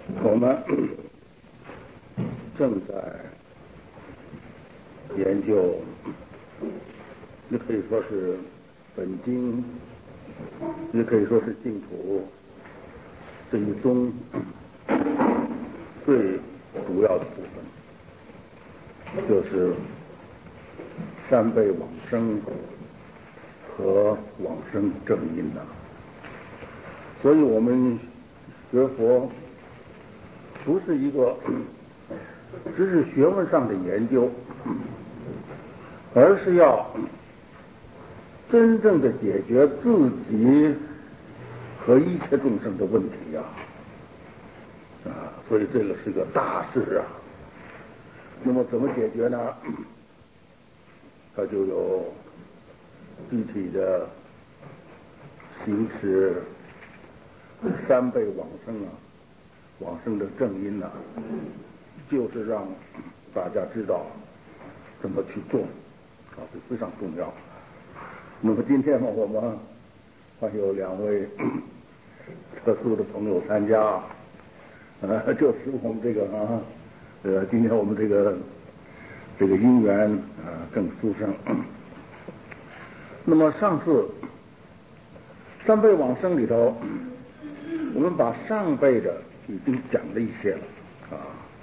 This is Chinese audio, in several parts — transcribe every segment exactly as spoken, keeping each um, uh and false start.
我们正在研究，也可以说是本经，也可以说是净土这一宗最主要的部分，就是三辈往生和往生正因呐。所以我们学佛不是一个只是学问上的研究，而是要真正的解决自己和一切众生的问题呀！啊，所以这个是个大事啊。那么怎么解决呢？它就有具体的行持三辈往生啊，往生的正因呐、啊，就是让大家知道怎么去做啊，这非常重要。那么今天呢，我们还有两位特殊的朋友参加，呃，就使我们这个啊，呃，今天我们这个这个因缘啊更殊胜。那么上次三辈往生里头，我们把上辈的已经讲了一些了啊。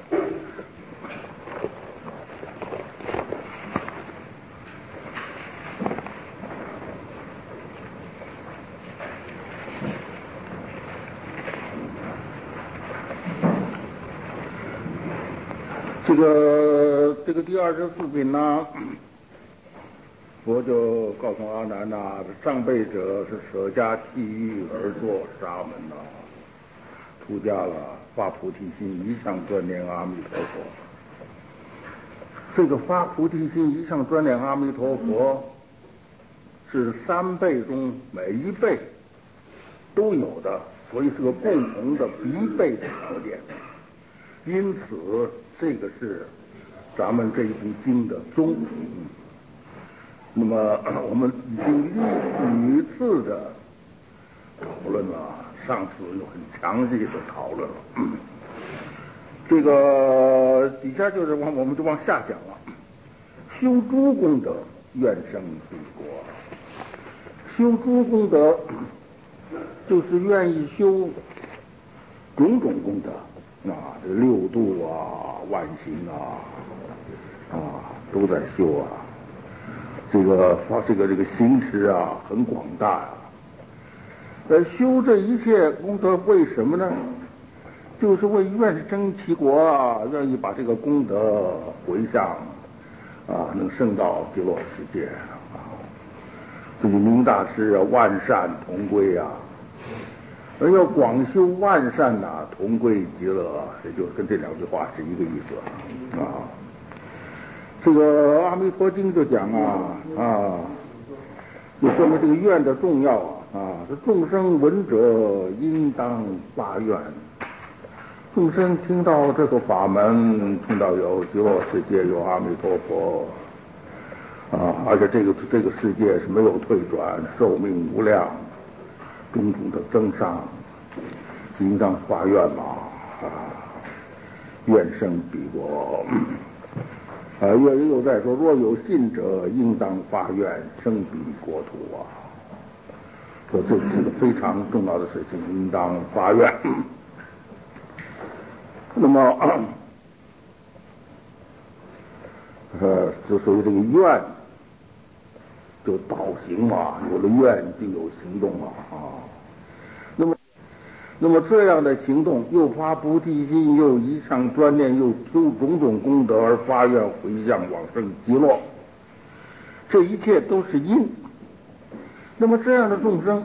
这个这个第二十四品呢，佛就告诉阿难呐，上辈者是舍家弃欲而作沙门呐，出家了，发菩提心，一向专念阿弥陀佛。这个发菩提心，一向专念阿弥陀佛，是三辈中每一辈都有的，所以是个共同的必备的条件。因此，这个是咱们这一部经的宗。嗯那么我们已经屡次的讨论了，上次有很详细的讨论了。这个底下就是往我们就往下讲了，修诸功德，愿生彼国。修诸功德，就是愿意修种种功德啊，这六度啊、万行啊，啊都在修啊。这个发这个这个行持啊很广大啊，呃，修这一切功德为什么呢？就是为愿生其国啊，愿意把这个功德回向啊，能升到极乐世界啊。这个明大师啊，万善同归啊，而要广修万善呐、啊，同归极乐，也就跟这两句话是一个意思啊。这个《阿弥陀经》就讲啊啊，就说明这个愿的重要啊啊，这众生闻者应当发愿。众生听到这个法门，听到有极乐世界，有阿弥陀佛啊，而且这个这个世界是没有退转，寿命无量，种种的增上，应当发愿嘛啊，愿生彼国。啊，又又在说，若有信者，应当发愿生彼国土啊。说这是个非常重要的事情，应当发愿。那么，呃，就属于这个愿，就导行嘛，有了愿就有行动了啊。那么，那么这样的行动，又发菩提心，又一向专念，又修种种功德而发愿回向往生极乐，这一切都是因。那么这样的众生，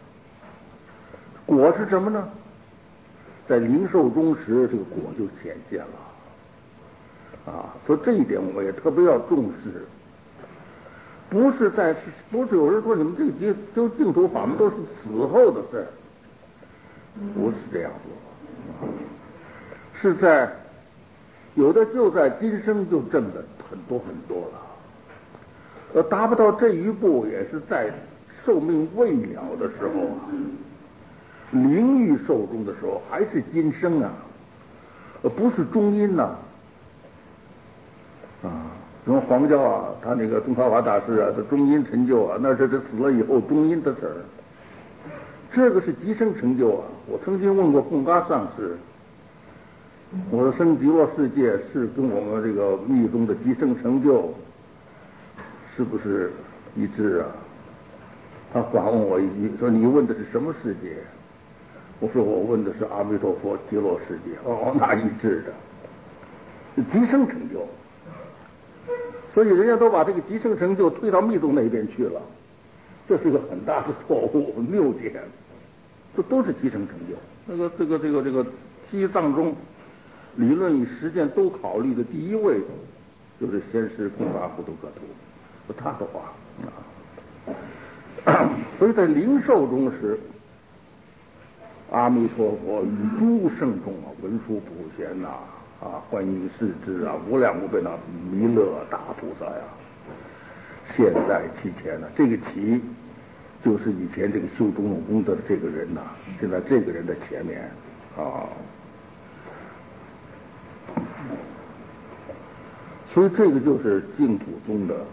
果是什么呢？在灵寿中时，这个果就显现了啊。所以这一点我们也特别要重视，不是在不是有人说你们这个修净土法门都是死后的事，不是这样做，是在有的就在今生就挣的很多很多了，而达不到这一步，也是在寿命未了的时候啊，灵欲寿终的时候，还是今生啊。 呃，不是中阴呐、啊，啊，什么黄教啊，他那个宗喀巴大师啊，他中阴成就啊，那是他死了以后中阴的事儿。这个是极生成就啊！我曾经问过贡嘎上师，我说生极乐世界是跟我们这个密宗的极生成就是不是一致啊？他反问我一句说：“你问的是什么世界？”我说：“我问的是阿弥陀佛极乐世界。”哦，那一致的，极生成就。所以人家都把这个极生成就推到密宗那边去了，这是个很大的错误谬见。这都是极生成就。那个这个这个这个西藏中理论与实践都考虑的第一位就是先师贡嘎呼图克图，他的话啊。所以在灵寿中时，阿弥陀佛与诸圣众啊，文殊普贤呐、啊，观音世智啊，无量无边的弥勒大菩萨呀，现在其前呢，这个其就是以前这个修种种功德的这个人呐、啊，现在这个人的前面啊，所以这个就是净土宗的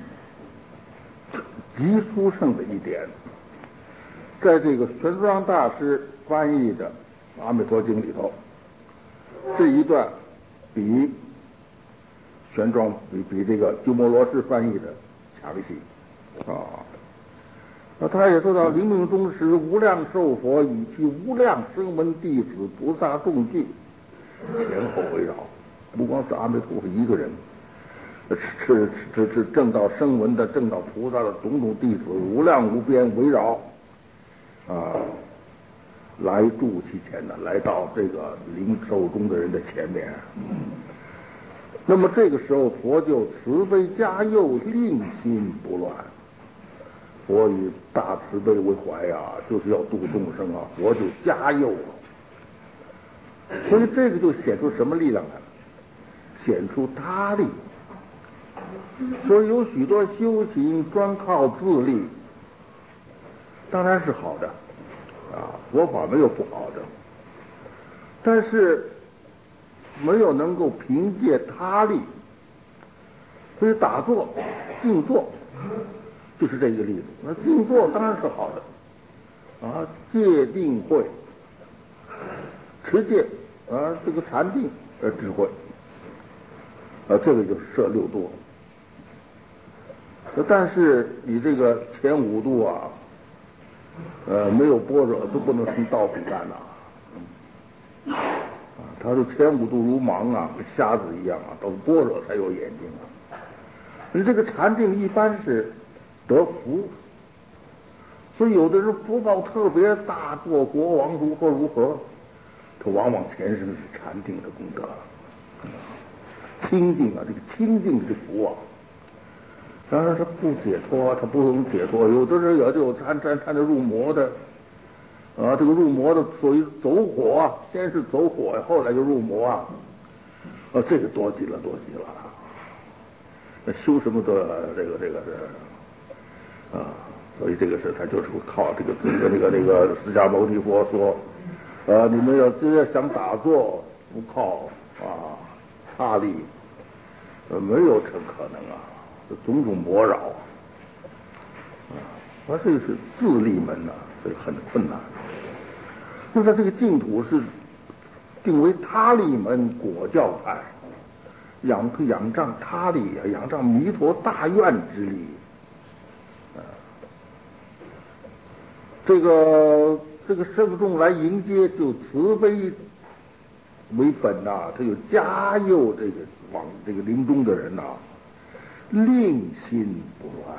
极殊胜的一点。在这个玄奘大师翻译的《阿弥陀经》里头，这一段比玄奘比比这个鸠摩罗什翻译的详细啊。那他也说到，临命终时，无量寿佛以其无量声闻弟子菩萨众聚前后围绕，不光是阿弥陀佛一个人，是是是正道声闻的、正道菩萨的种种弟子无量无边围绕啊，来住其前的，来到这个临寿终的人的前面。那么这个时候，佛就慈悲加佑，令心不乱。佛以大慈悲为怀啊，就是要度众生啊，佛就加佑了。所以这个就显出什么力量来了？显出他力。所以有许多修行专靠自力，当然是好的啊，佛法没有不好的，但是没有能够凭借他力。所以打坐、静坐就是这个例子。那静坐当然是好的啊，戒定慧、持戒啊，这个禅定呃智慧啊，这个就是摄六度。但是你这个前五度啊，呃，没有般若都不能成道比干呐。啊，他说前五度如盲啊，跟瞎子一样啊，到般若才有眼睛啊。你这个禅定一般是得福，所以有的人福报特别大，做国王如何如何，他往往前身是禅定的功德，清净啊，这个清净之福啊。当然他不解脱，他不能解脱。有的人也就参参参着入魔的，啊，这个入魔的属于走火啊，先是走火，后来就入魔啊，啊，这个多极了，多极了。那修什么的这个这个是啊，所以这个是他就是靠这个这个这个这个释迦牟尼佛说，呃，你们要真要想打坐，不靠啊他力，呃，没有成可能啊。种种魔扰啊，而这是自立门呐、啊，所以很困难。那在这个净土是定为他力门果教派，仰仰仗他力啊，仰仗弥陀大愿之力啊。这个这个圣众来迎接，就慈悲为本呐、啊，他就加佑这个往这个临终的人呐、啊。令心不乱，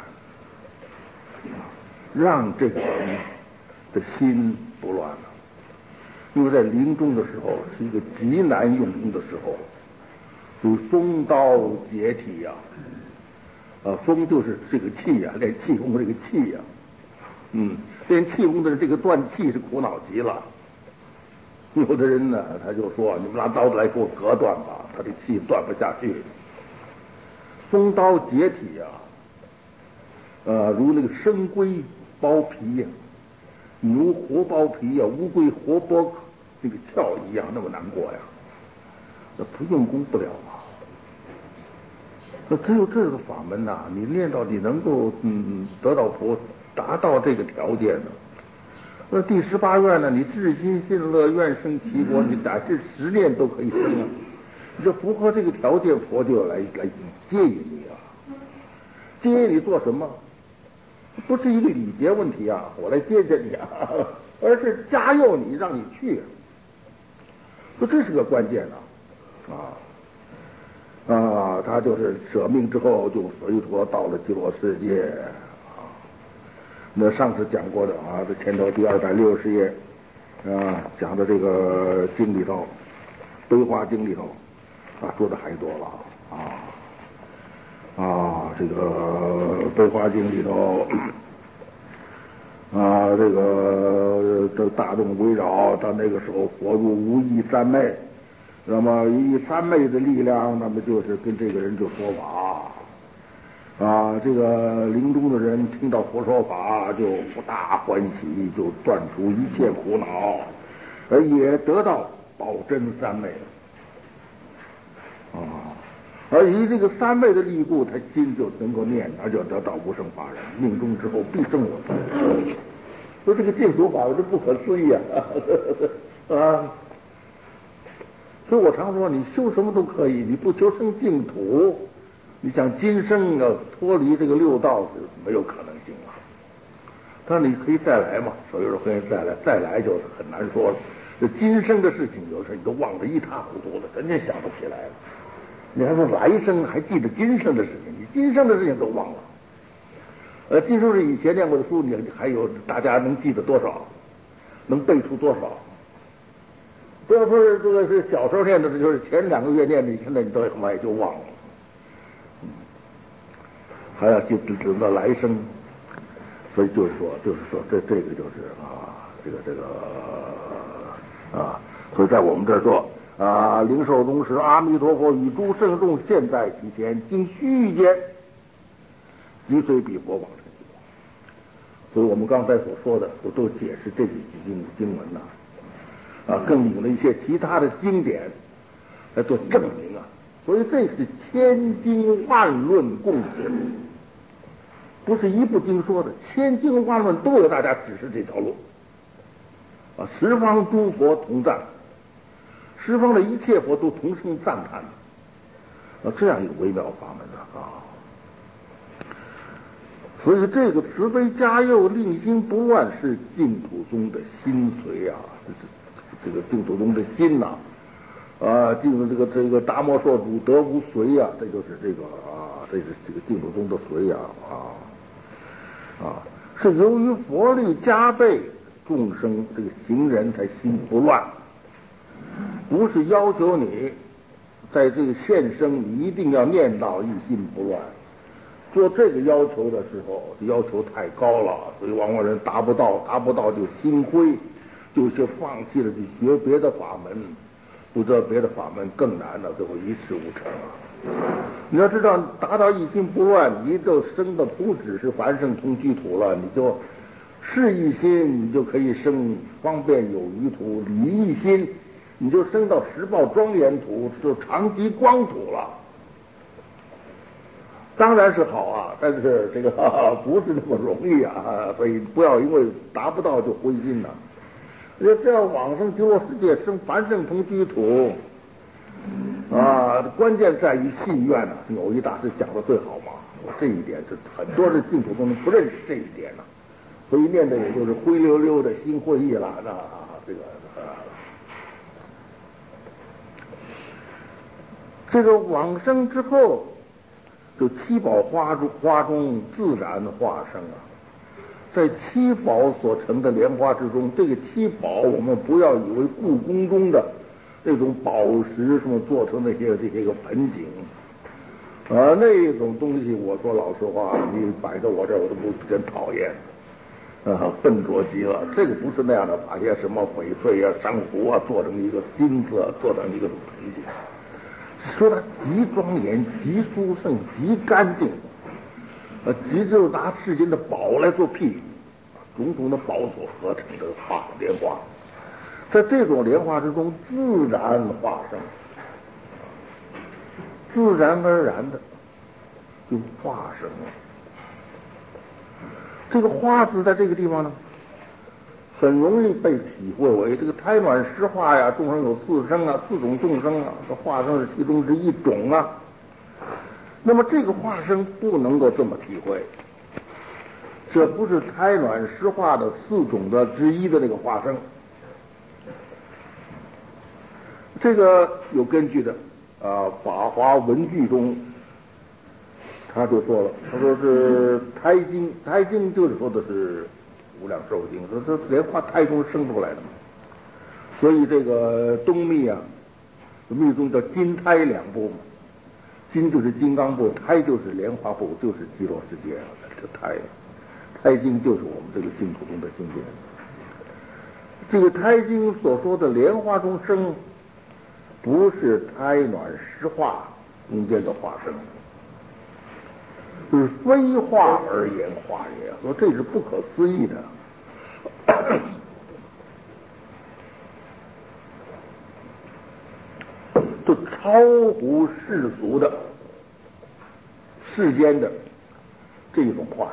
让这个人的心不乱了。因为在临终的时候是一个极难用功的时候，如风刀解体呀、啊，啊，风就是这个气呀、啊，练气功这个气呀、啊，嗯，练气功的人这个断气是苦恼极了。有的人呢，他就说：“你们拿刀子来给我割断吧，他这气断不下去。”风刀解体啊，呃，如那个生龟剥皮呀、啊，牛活剥皮呀、啊，乌龟活剥这个壳一样，那么难过呀。 那不用功不了啊。那只有这个法门呐、啊，你练到你能够嗯得到佛，达到这个条件呢。那第十八愿呢，你至心信乐，愿生其国，你打这十念都可以生啊。你这符合这个条件，佛就要来来接引你啊。接引你做什么？不是一个礼节问题啊，我来接接你啊，而是加诱你，让你去。说这是个关键啊，啊啊，他就是舍命之后就随陀到了极乐世界啊。那上次讲过的啊，在前头第二百六十页啊讲的这个经里头，悲华经里头啊说的还多了啊。啊，这个悲华经里头啊，这个这大众围绕，到那个时候佛入无意三昧，那么以三昧的力量，那么就是跟这个人就说法啊。这个临终的人听到佛说法，就不大欢喜，就断除一切苦恼，而也得到宝真三昧啊。而以这个三昧的力故，他心就能够念，他就得到无生法忍，命中之后必生我土。说这个净土法这不可思议啊！啊，所以我常说，你修什么都可以，你不求生净土，你想今生要脱离这个六道是没有可能性啊。但是你可以再来嘛，所以说可以再来，再来就是很难说了。这今生的事情，有时候你都忘得一塌糊涂了，真正想不起来了。你还说来生还记得今生的事情，你今生的事情都忘了。呃，今生是以前念过的书，你还有大家能记得多少？能背出多少？不要说是这个是小时候念的，就是前两个月念的，现在你都很快就忘了。嗯，还要记得等到来生，所以就是说，就是说，这这个就是啊，这个这个啊，所以在我们这儿说。啊！灵寿宗时，阿弥陀佛与诸圣众现在其前，经须臾间，即随彼佛往生极光。所以我们刚才所说的，我都解释这几句经经文呐、啊，啊，更引了一些其他的经典来做证明啊。所以这是千经万论共指，不是一部经说的，千经万论都有大家指示这条路啊，十方诸佛同赞。十方的一切佛都同声赞叹啊，这样一个微妙法门的啊。所以这个慈悲加佑令心不乱是净土宗的心髓啊，这个净土宗的心呐啊，净土这个这个达摩说主德无髓啊，这就是这个啊，这是这个净土宗的髓啊啊啊，是由于佛力加倍，众生这个行人才心不乱。不是要求你在这个现生你一定要念到一心不乱，做这个要求的时候要求太高了，所以往往人达不到，达不到就心灰，就是放弃了去学别的法门，不知道别的法门更难了，最后一事无成啊。你要知道达到一心不乱，你就生的不只是凡圣同居土了，你就是一心，你就可以生方便有余土；离一心，你就升到十报庄严土，就常寂光土了。当然是好啊，但是这个哈哈不是那么容易啊，所以不要因为达不到就灰心了。要这样往生极乐世界，生凡圣同居土啊，关键在于信愿啊。有一大师讲的最好嘛，这一点是很多的净土宗不认识这一点呢、啊。所以念的也就是灰溜溜的心灰意懒啊，这个啊，这个往生之后，就七宝花中花中自然化生啊。在七宝所成的莲花之中，这个七宝我们不要以为故宫中的那种宝石什么做成那些这些个盆景啊，那种东西，我说老实话，你摆在我这儿我都不真讨厌。啊，笨拙极了！这个不是那样的，把些什么翡翠啊、珊瑚啊做成一个金子，做成一个盆景，说它极庄严、极殊胜、极干净，呃，极就拿世间的宝来做譬喻，种种的宝所合成的花莲花，在这种莲花之中自然化生， 自然而然的就化生了。这个化字在这个地方呢，很容易被体会为这个胎卵湿化呀，众生有四生啊，四种众生啊，这化生是其中之一种啊。那么这个化生不能够这么体会，这不是胎卵湿化的四种的之一的那个化生。这个有根据的啊，《法华文句》中他就说了，他说是胎经，胎经就是说的是无量寿经，说这莲花胎中生出来的嘛。所以这个东密啊，密宗叫金胎两部嘛，金就是金刚部，胎就是莲花部，就是极乐世界啊，这胎胎经就是我们这个净土中的经典。这个胎经所说的莲花中生，不是胎卵湿化中间的化生，是非化而言化也，说这是不可思议的。就超乎世俗的世间的这种化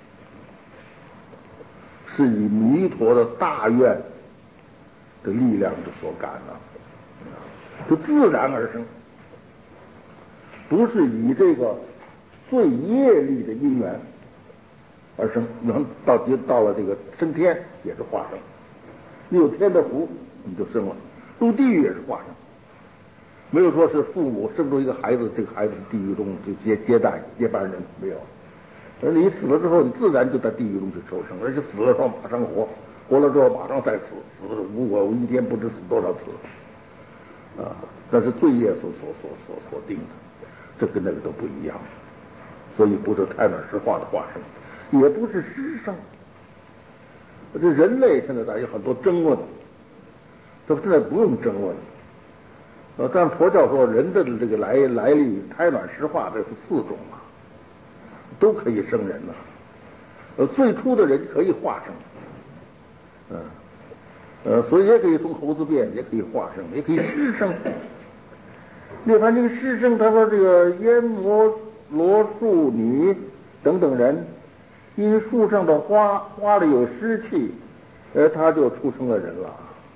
生，是以弥陀的大愿的力量之所感的，就自然而生，不是以这个最业力的因缘而生。能到到了这个升天也是化生，你有天的福你就生了，入地狱也是化生。没有说是父母生出一个孩子，这个孩子地狱中就接接待接班人，没有。而你死了之后，你自然就在地狱中去受生，而且死了之后马上活，活了之后马上再死，死了无我一天不知死多少次啊！那是罪业所所所所所定的，这跟那个都不一样。所以不是胎卵湿化的化生，也不是湿生。这人类现在大家有很多争论，这现在不用争论。呃，但佛教说人的这个来来历，胎卵湿化这是四种啊，都可以生人呐、啊。呃，最初的人可以化生，嗯、呃，呃，所以也可以从猴子变，也可以化生，也可以湿生。涅槃经湿生，他说这个阎摩罗树女等等人，因树上的花花里有湿气，呃，他就出生了人了。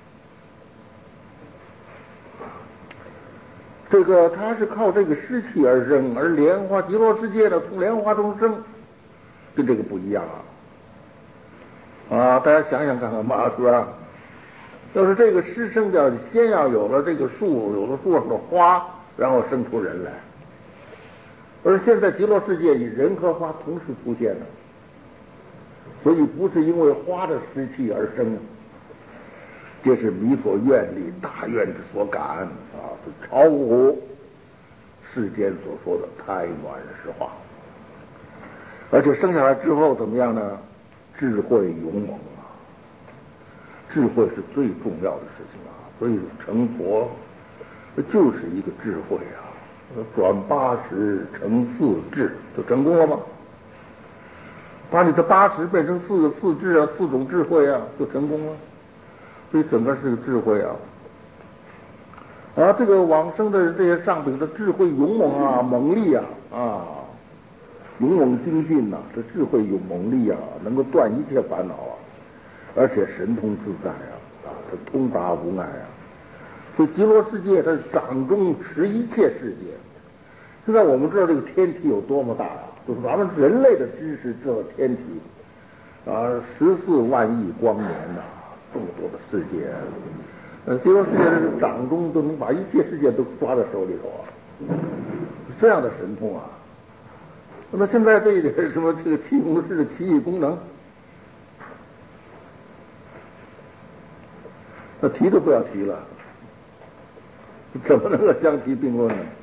这个他是靠这个湿气而生，而莲花极乐世界呢，从莲花中生，跟这个不一样啊！啊，大家想想看看吧，是吧？要是这个湿生掉，先要有了这个树，有了树上的花，然后生出人来。而现在极乐世界以人和花同时出现了，所以不是因为花的湿气而生。这是弥陀愿力大愿之所感啊，是超乎世间所说的胎卵湿化。而且生下来之后怎么样呢？智慧勇猛啊，智慧是最重要的事情啊。所以成佛就是一个智慧啊，转八十成四智，就成功了吗？把你的八十变成四个四智啊，四种智慧啊，就成功了。所以整个是个智慧啊，啊，这个往生的人，这些上品的智慧勇猛啊，猛力啊，啊，勇猛精进呐、啊，这智慧有猛力啊，能够断一切烦恼啊，而且神通自在啊，啊，这通达无碍啊。所以极乐世界它是掌中持一切世界。现在我们知道这个天体有多么大啊，就是咱们人类的知识知道天体啊，十四万亿光年呐、啊。这么多的世界，呃，极乐世界是掌中都能把一切世界都抓在手里头啊，这样的神通啊。那么现在这一点什么这个气功式的奇异功能，那提都不要提了，怎么能够相提并论呢？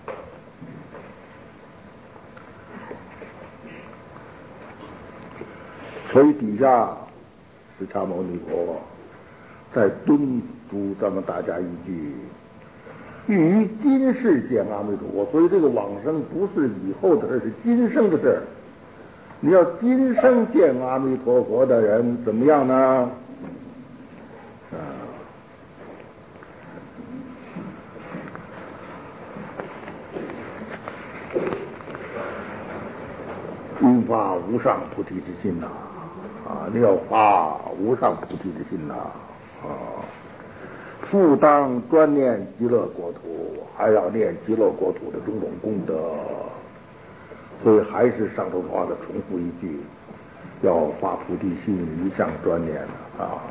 所以底下释迦牟尼佛在敦嘱咱们大家一句：欲于今世见阿弥陀佛。所以这个往生不是以后的事，是今生的事。你要今生见阿弥陀佛的人怎么样呢？啊， 发无上菩提之心呐，啊，你要发无上菩提之心呐，啊，复当专念极乐国土，还要念极乐国土的种种功德。所以还是上头话的重复一句，要发菩提心，一向专念啊，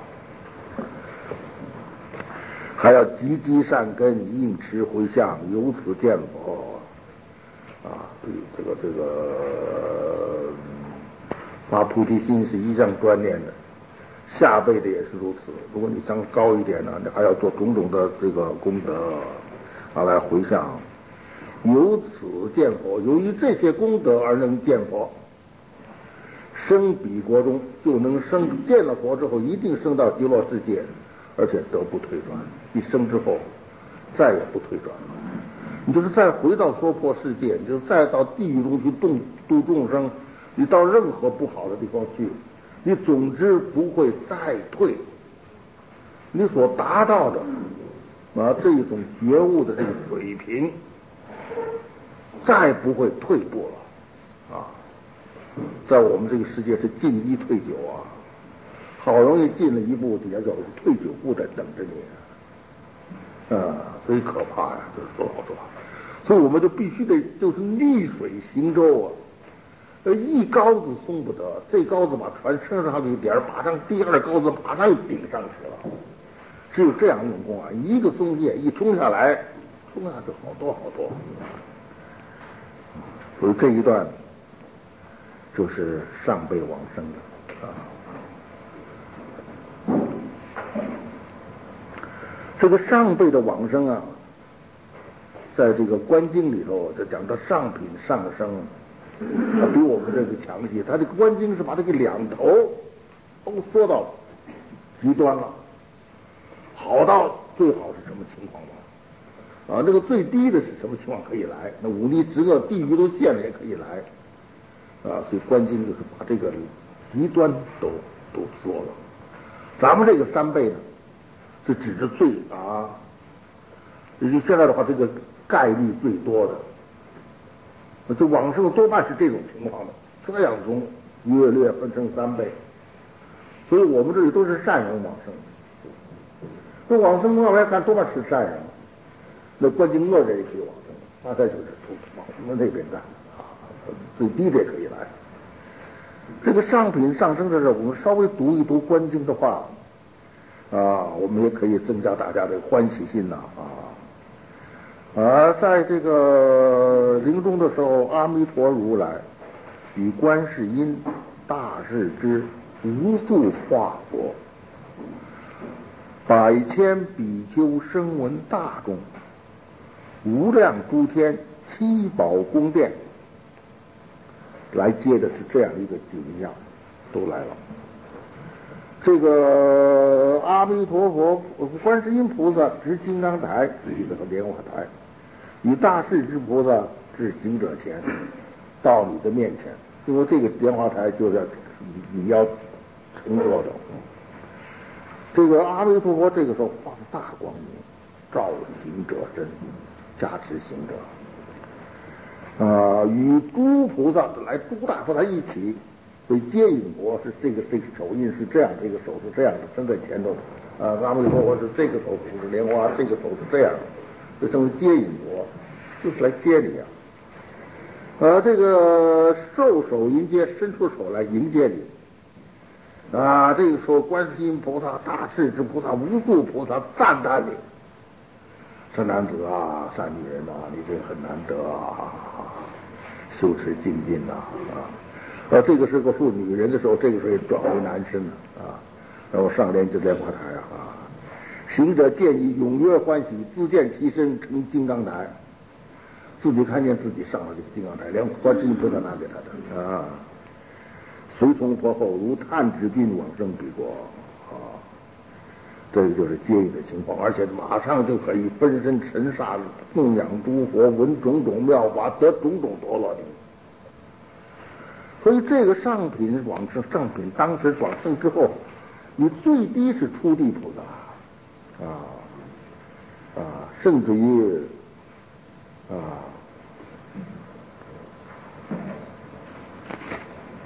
还要积积善根，应持回向，由此见佛啊。对，这个这个发菩提心是一向专念的，下辈的也是如此。如果你想高一点呢，你还要做种种的这个功德啊来回向。由此见佛，由于这些功德而能见佛，生彼国中就能生，见了佛之后一定升到极乐世界，而且得不退转，一生之后再也不退转了。你就是再回到娑婆世界，你就再到地狱中去度度众生，你到任何不好的地方去，你总之不会再退。你所达到的啊这一种觉悟的这个水平，再不会退步了啊！在我们这个世界是进一退九啊，好容易进了一步，底下有退九步在等着你啊，所以可怕呀！就是说老实话，所以我们就必须得就是逆水行舟啊，呃，一篙子松不得，这篙子把船升上去一点，马上第二篙子马上又顶上去了，只有这样用功啊，一个松懈一冲下来，冲下去好多好多。所以这一段就是上辈往生的啊。这个上辈的往生啊，在这个观经里头就讲到上品上生，它比我们这个强些。它这个观经是把这个两头都说到极端了，好到最好是什么情况吧？啊，那个最低的是什么情况可以来？那五逆十恶地狱都现了也可以来，啊，所以观经就是把这个极端都都说了。咱们这个三辈呢，是指着最啊，也就现在的话，这个概率最多的，就往生多半是这种情况的，这样中约略分成三辈，所以我们这里都是善人往生。这往生往来看多半是善人。那观经恶人也可以往生，大概就是往生的那边干啊，最低的也可以来。这个上品上升的时候，我们稍微读一读观经的话啊，我们也可以增加大家的欢喜心呐啊。啊，在这个临终的时候，阿弥陀如来与观世音大势之无数化佛，百千比丘声闻大众，无量诸天七宝宫殿来接的是这样一个景象，都来了。这个阿弥陀佛、观世音菩萨执金刚台，是一个莲花台，与大势至菩萨至行者前，到你的面前，因为这个莲花台就是你要乘坐的。这个阿弥陀佛这个时候放大光明，照行者身，加持行者，啊、呃，与诸菩萨来诸大菩萨一起，所以接引佛是这个这个手印是这样，这个手是这样的，伸在前头，啊、呃，阿弥陀佛是这个手不是莲花，这个手是这样的，就称为接引佛，就是来接你啊。呃，这个受手迎接，伸出手来迎接你。啊，这个时候观世音菩萨、大势至菩萨、无数菩萨赞叹你，善男子啊，善女人啊，你这个很难得啊，修持精进呐啊！啊，这个是个妇女人的时候，这个时候也转为男生了啊。然后上联就莲花台啊，行者见你踊跃欢喜，自见其身成金刚台，自己看见自己上了这个金刚台，连观世音菩萨拿给他的啊。随从佛后，如探指并往生彼国啊，这个就是接引的情况，而且马上就可以分身尘刹，供养诸佛，闻种种妙法，得种种陀罗尼。所以这个上品往生，上品当时往生之后，你最低是初地菩萨啊啊，甚至于啊。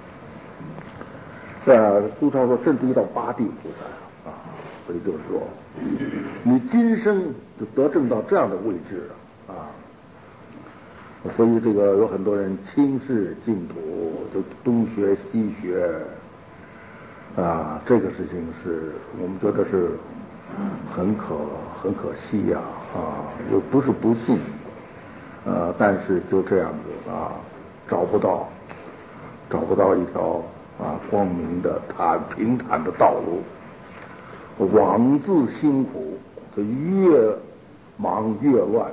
呃，苏超说，甚至于到八地菩萨啊，所以就是说，你今生就得证到这样的位置啊。所以这个有很多人轻视净土，就东学西学啊，这个事情是我们觉得是很可很可惜呀 啊, 啊，又不是不信，呃，但是就这样子啊，找不到找不到一条啊光明的坦平坦的道路，枉自辛苦，这越忙越乱。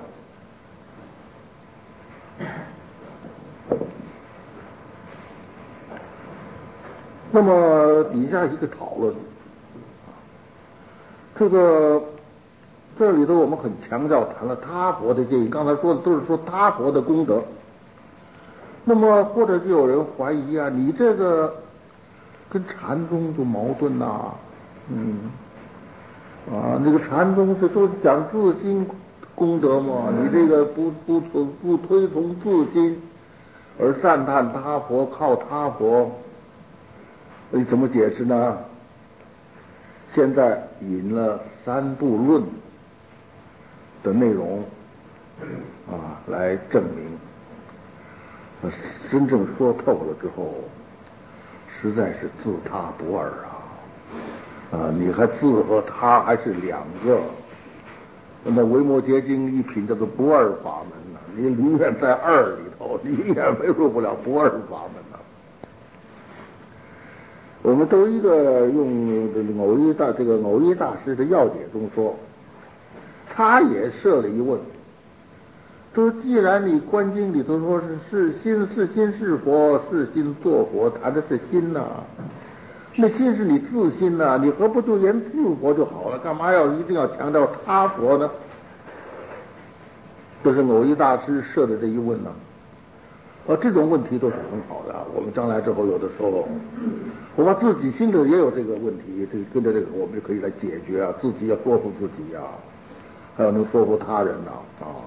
那么底下一个讨论，这个这里头我们很强调谈了他佛的建议，刚才说的都是说他佛的功德。那么或者就有人怀疑啊，你这个跟禅宗就矛盾呐、啊，嗯，啊，那个禅宗是都讲自心功德嘛，你这个不不不推崇自心，而赞叹他佛，靠他佛。你怎么解释呢？现在引了三部论的内容啊来证明，真正说透了之后，实在是自他不二啊！啊，你还自和他还是两个？那维摩诘经一品叫做不二法门呢、啊，你永远在二里头，你永远没入不了不二法门呢、啊。我们都一个用这个偶一大这个偶一大师的要解中说，他也设了一问，说既然你观经里头说是是心是心是佛，是心作佛，谈的是心呐、啊，那心是你自心呐、啊，你何不就言自佛就好了？干嘛要一定要强调他佛呢？这是偶一大师设的这一问呢、啊。呃，这种问题都是很好的。我们将来之后有的时候，我们自己心里也有这个问题，这跟着这个我们就可以来解决啊，自己要说服自己啊，还要能说服他人呐 啊, 啊。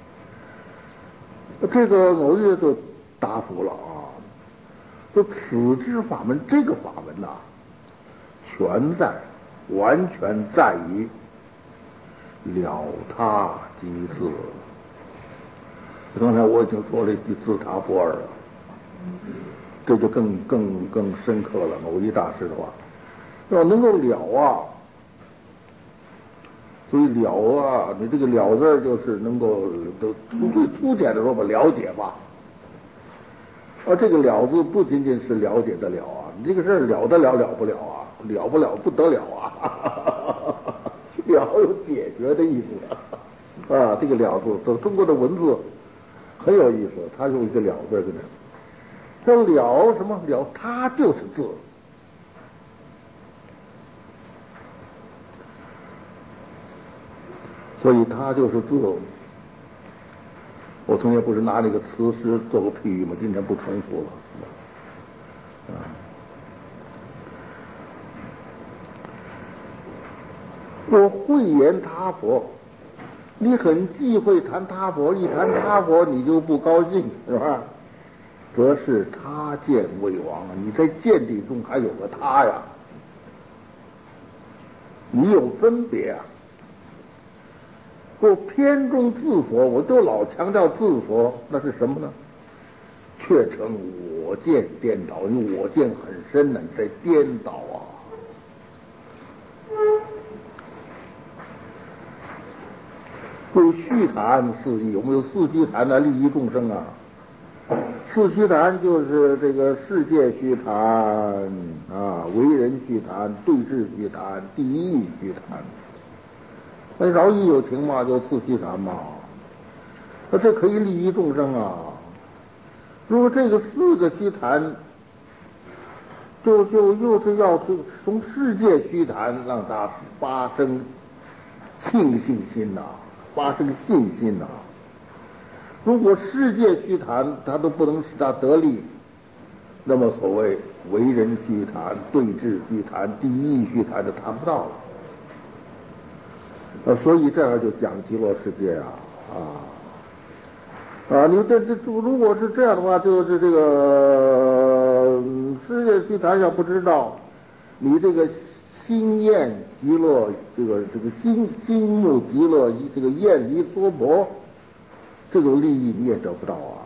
这个偶一就答复了啊，说此之法门，这个法门呐、啊，全在完全在于了他即自。刚才我已经说了一句自他不二了，这就更更更深刻了。偶一大师的话，要能够了啊，所以了啊，你这个了字就是能够都最粗浅的说吧，了解吧。而这个了字不仅仅是了解得了啊，你这个事儿了得了了不了啊，了不了不得了啊，了有解决的意思啊。这个了字，这中国的文字很有意思，他用一个了字跟着。说了什么了？他就是字，所以他就是字。我从前不是拿那个词诗做过譬喻吗？今天不重复了。啊，我讳言他佛，你很忌讳谈他佛，一谈他佛你就不高兴，是吧？则是他见为王啊！你在见地中还有个他呀，你有分别啊。我偏重自佛，我就老强调自佛，那是什么呢？却成我见颠倒，因为我见很深呢，你在颠倒啊。有续谈四义，我们有四虚谈的利益众生啊。四虚谈就是这个世界虚谈啊，为人虚谈，对治虚谈，第一义虚谈。那饶益有情嘛，就四虚谈嘛。那这可以利益众生啊。如果这个四个虚谈，就就又是要从世界虚谈让它发生庆幸心呐、啊，发生信心呐、啊。如果世界虚谈它都不能使它得利，那么所谓为人虚谈、对治虚谈、第一虚谈就谈不到了。呃，所以这样就讲极乐世界啊啊。 啊，你这这如果是这样的话，就是这个世界去谈要不知道，你这个心厌极乐，这个这个心心目极乐，这个厌离娑婆，这种利益你也得不到啊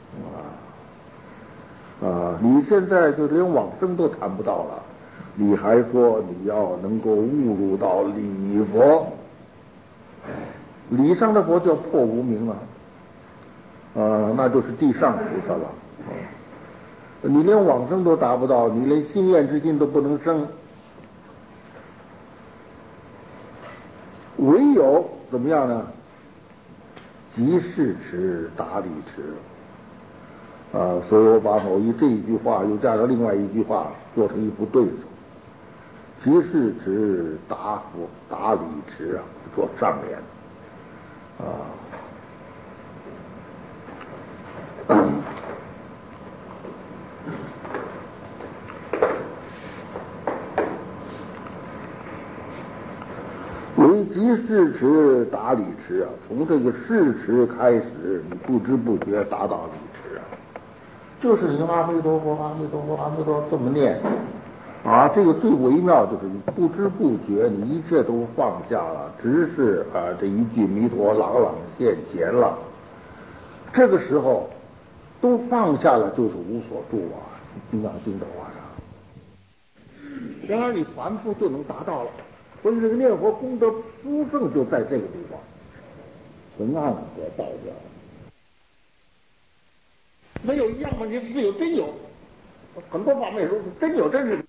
啊啊！你现在就连往生都谈不到了，你还说你要能够悟入到理佛，理上的佛叫破无明了。啊，那就是地上菩萨了。你连往生都达不到，你连心愿之心都不能生，唯有怎么样呢？即事持，达理持。啊，所以我把某一这一句话又加上另外一句话，做成一副对子。即事持，达佛，达理持啊，做上联。啊。为即事持，达理持啊！从这个事持开始，你不知不觉达到理持啊！就是你阿弥陀佛，阿弥陀佛，阿弥陀佛这么念啊！这个最微妙就是你不知不觉，你一切都放下了，只是啊这一句弥陀朗朗现前了。这个时候都放下了，就是无所住啊！金刚经的话呀，然而你凡夫就能达到了。所以这个念佛功德殊胜就在这个地方，是暗合道表。没有一样嘛，你是有真有，很多方面说是真有，真是。